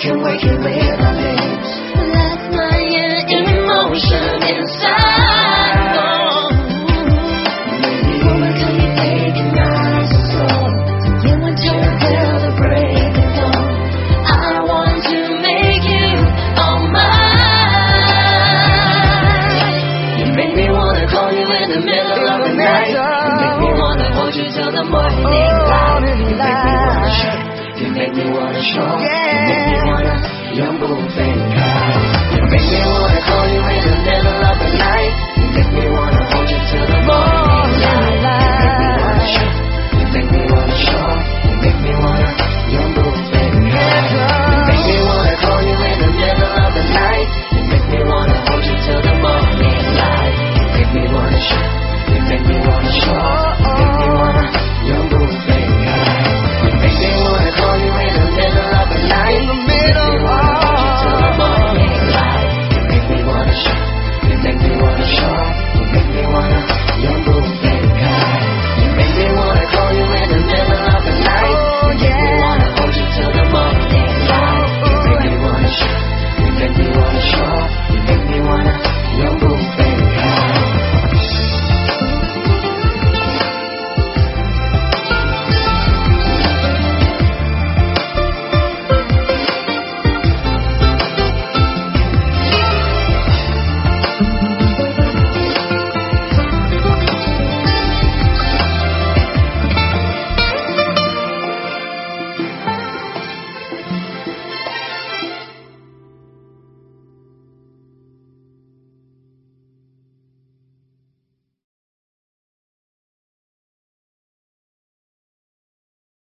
can wake it with our lips. That's my emotion inside. Woman, can you take it nice and slow? You want to feel the break of dawn. I want to make you all mine. You make me wanna call you in the middle of the night. You make me wanna hold you till the morning light. You make me wanna show. You make me wanna show. You make me wanna your move and cry. You make me wanna call you in the middle of the night. You make me